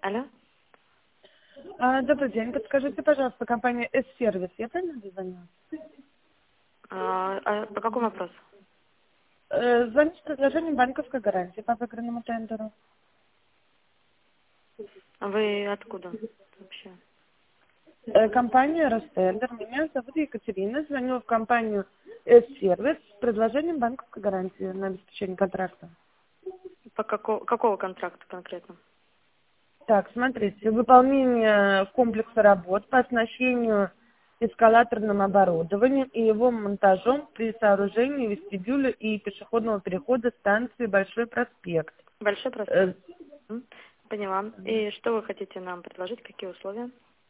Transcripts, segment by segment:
Алло? Добрый день. Подскажите, пожалуйста, компания S-сервис. Я правильно дозвонилась? По какому вопросу? Звоню с предложением банковской гарантии по выигранному тендеру. Вы откуда вообще? Компания Ростендер. Меня зовут Екатерина. Звоню в компанию S-сервис с предложением банковской гарантии на обеспечение контракта. По какого контракта конкретно? Так, смотрите, выполнение комплекса работ по оснащению эскалаторным оборудованием и его монтажом при сооружении вестибюля и пешеходного перехода станции Большой проспект. Большой проспект. Поняла. И что вы хотите нам предложить? Какие условия?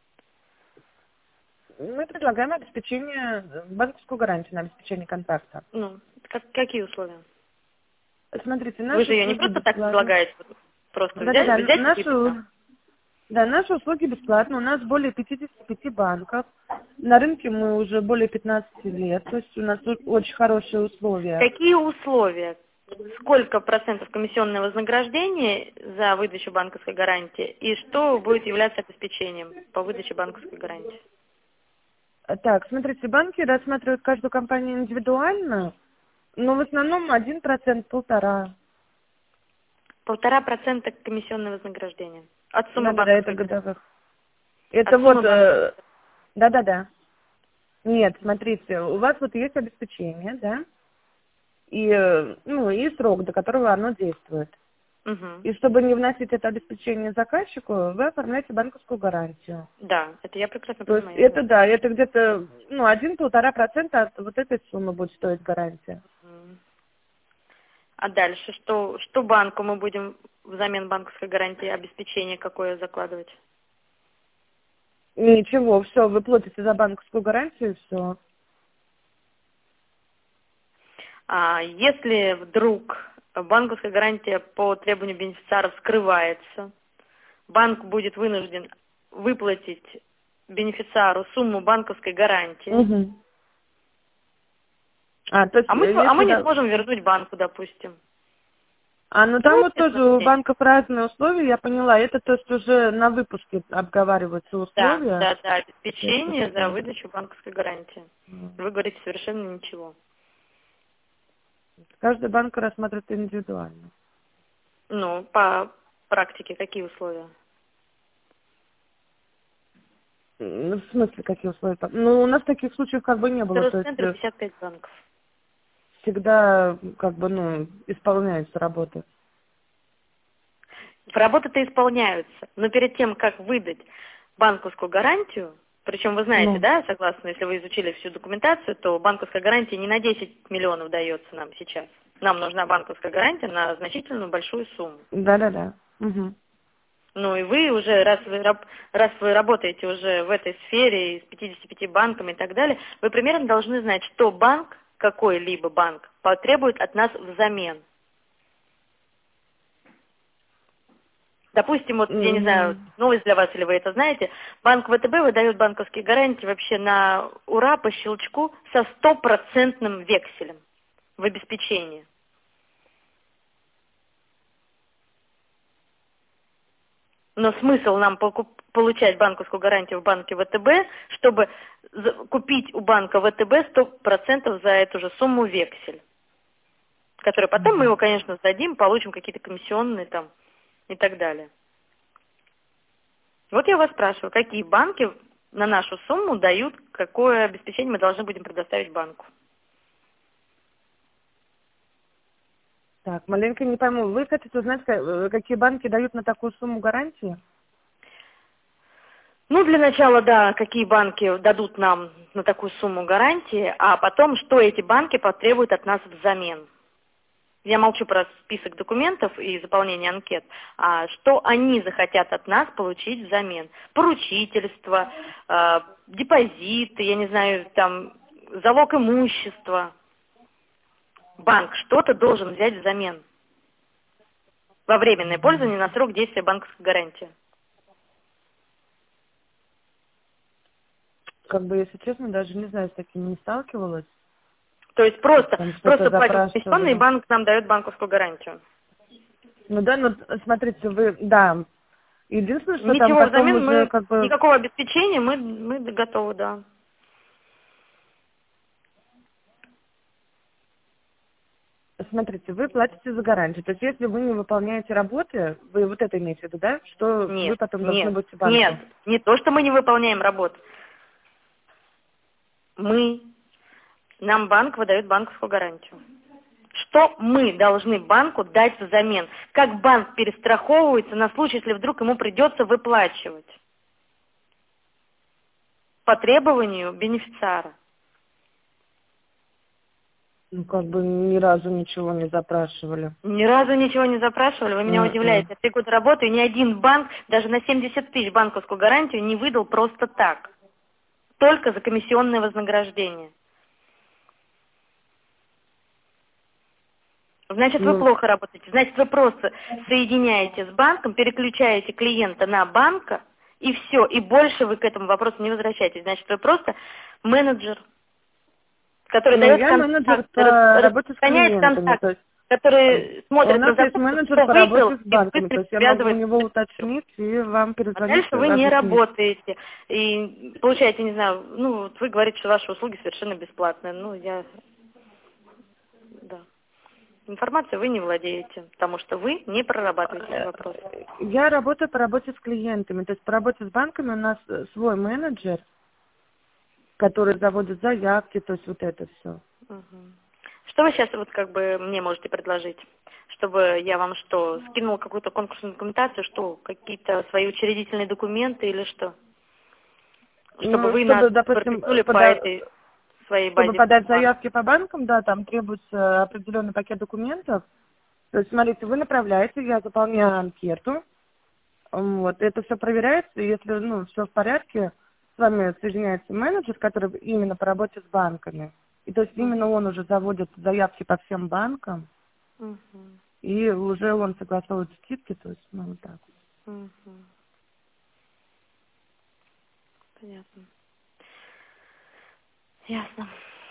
Мы предлагаем обеспечение, банковскую гарантию на обеспечение контракта. Ну, какие условия? Смотрите, Вы наши же ее не услуги просто так бесплатны. предлагаете, просто Да-да-да, взять и выписать. наши услуги бесплатны. У нас более 55 банков. На рынке мы уже более 15 лет. То есть у нас очень хорошие условия. Какие условия? Сколько процентов комиссионное вознаграждение за выдачу банковской гарантии и что будет являться обеспечением по выдаче банковской гарантии? Так, смотрите, банки рассматривают каждую компанию индивидуально, но в основном 1%, 1,5%. 1,5% комиссионное вознаграждение от суммы Да-да-да, это банковской гарантии. годовых. Это От вот, суммы банковской. да-да-да. Нет, смотрите, у вас вот есть обеспечение, да, и, ну, и срок, до которого оно действует. Угу. И чтобы не вносить это обеспечение заказчику, вы оформляете банковскую гарантию. Да, это я прекрасно То есть понимаю, я это, знаю. да, это где-то, ну, 1-1,5% от вот этой суммы будет стоить гарантия. Мгм. А дальше что банку мы будем взамен банковской гарантии обеспечение какое закладывать? Ничего, все, вы платите за банковскую гарантию, и все. А если вдруг банковская гарантия по требованию бенефициара скрывается, банк будет вынужден выплатить бенефициару сумму банковской гарантии, Угу. То есть, а мы если не да. сможем вернуть банку, допустим. Ну там Ну, вот это тоже у сложнее. банков разные условия, я поняла. Это то есть уже на выпуске обговариваются Да, условия. да, да, Я обеспечение за почитаю. выдачу банковской гарантии. Вы говорите совершенно ничего. Каждый банк рассматривает индивидуально. Ну, по практике какие условия? В смысле, какие условия? Ну, у нас таких случаев как бы не было. То есть Росцентр 55 банков. всегда как бы, ну, исполняются работы. Работы-то исполняются, но перед тем, как выдать банковскую гарантию, причем вы знаете, Ну, да, согласно, если вы изучили всю документацию, то банковская гарантия не на 10 миллионов дается нам сейчас. Нам нужна банковская гарантия на значительную большую сумму. да-да-да. Угу. Ну и вы уже, раз вы работаете уже в этой сфере с 55 банками и так далее, вы примерно должны знать, что банк, какой-либо банк, потребует от нас взамен. Допустим, вот, я не знаю, новость для вас, или вы это знаете, банк ВТБ выдает банковские гарантии вообще на ура по щелчку со 100% векселем в обеспечении. Но смысл нам получать банковскую гарантию в банке ВТБ, чтобы купить у банка ВТБ 100% за эту же сумму вексель, который потом мы его, конечно, сдадим, получим какие-то комиссионные там и так далее. Вот я вас спрашиваю, какие банки на нашу сумму дают, какое обеспечение мы должны будем предоставить банку? Так, маленько не пойму. Вы хотите узнать, какие банки дают на такую сумму гарантии? Ну, для начала, да, какие банки дадут нам на такую сумму гарантии, а потом, что эти банки потребуют от нас взамен. Я молчу про список документов и заполнение анкет, а что они захотят от нас получить взамен. Поручительство, депозиты, я не знаю, там, залог имущества. Банк что-то должен взять взамен во временное пользование на срок действия банковской гарантии. Как бы, если честно, даже не знаю, с таким не сталкивалась. То есть просто Там что-то платим комиссионный, и запрашивали. банк нам дает банковскую гарантию. Ну да, ну смотрите, вы, да, Единственное, что там Ничего потом взамен, уже как бы... никакого обеспечения мы готовы, да. Смотрите, вы платите за гарантию. То есть если вы не выполняете работы, вы вот это имеете в виду, да? Что вы Нет, потом должны нет, будете банку? нет, не то, что мы не выполняем работу. Нам банк выдает банковскую гарантию. Что мы должны банку дать взамен? Как банк перестраховывается на случай, если вдруг ему придется выплачивать? По требованию бенефициара. Ну, как бы ни разу ничего не запрашивали. Ни разу ничего не запрашивали, вы меня М-м. удивляете. Я 3 года работаю, и ни один банк даже на 70 тысяч банковскую гарантию не выдал просто так. Только за комиссионное вознаграждение. Значит, вы Ну, плохо работаете. Значит, вы просто соединяете с банком, переключаете клиента на банка, и все. И больше вы к этому вопросу не возвращаетесь. Значит, вы просто менеджер, который ну, дает я менеджер контакт, по работе с распространяет клиентами. контакт, То есть который у смотрит на нас есть запрос, менеджер кто по выиграл, работе с и банками. То быстро есть я могу у связывает. него уточнить и вам А перезвонить, дальше вы не объяснить. работаете. И получаете, не знаю, ну, вот вы говорите, что ваши услуги совершенно бесплатные. Ну, да. Информацией вы не владеете, потому что вы не прорабатываете эти вопросы. Я работаю по работе с клиентами. То есть по работе с банками у нас свой менеджер, который заводит заявки, то есть вот это все. Мгм. Что вы сейчас вот как бы мне можете предложить? Чтобы я вам что, скинула какую-то конкурсную документацию, что, какие-то свои учредительные документы или что? Чтобы Ну, вы нас чтобы, допустим, прописали по этой своей чтобы базе подать данных. заявки по банкам, да, там требуется определенный пакет документов. То есть, смотрите, вы направляете, я заполняю анкету, вот, это все проверяется, и если, ну, все в порядке, с вами соединяется менеджер, который именно по работе с банками. И то есть именно он уже заводит заявки по всем банкам, Мгм. и уже он согласовывает скидки, то есть, ну, вот так. Мгм. Понятно. Ясно.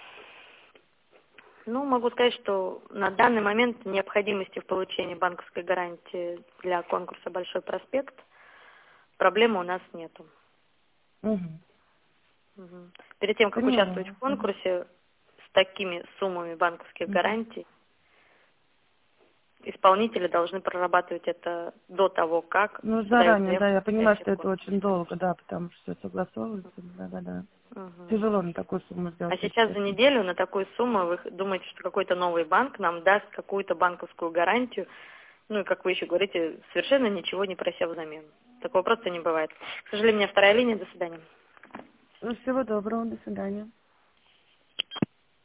Ну, могу сказать, что на данный момент необходимости в получении банковской гарантии для конкурса «Большой проспект» проблемы у нас нету. Мгм. Мгм. Перед тем, как участвовать Поняла. в конкурсе с такими суммами банковских Мгм. гарантий, исполнители должны прорабатывать это до того, как Ну, подают заранее, заявку да, я на понимаю, участие что в это конкурсе, очень долго, конечно. да, потому что все согласовывается, да. Мгм. Тяжело на такую сумму А сделать, если сейчас за честно. неделю на такую сумму вы думаете, что какой-то новый банк нам даст какую-то банковскую гарантию, ну и, как вы еще говорите, совершенно ничего не прося взамен. Такого просто не бывает. К сожалению, у меня вторая линия. До свидания. Ну, всего доброго, до свидания.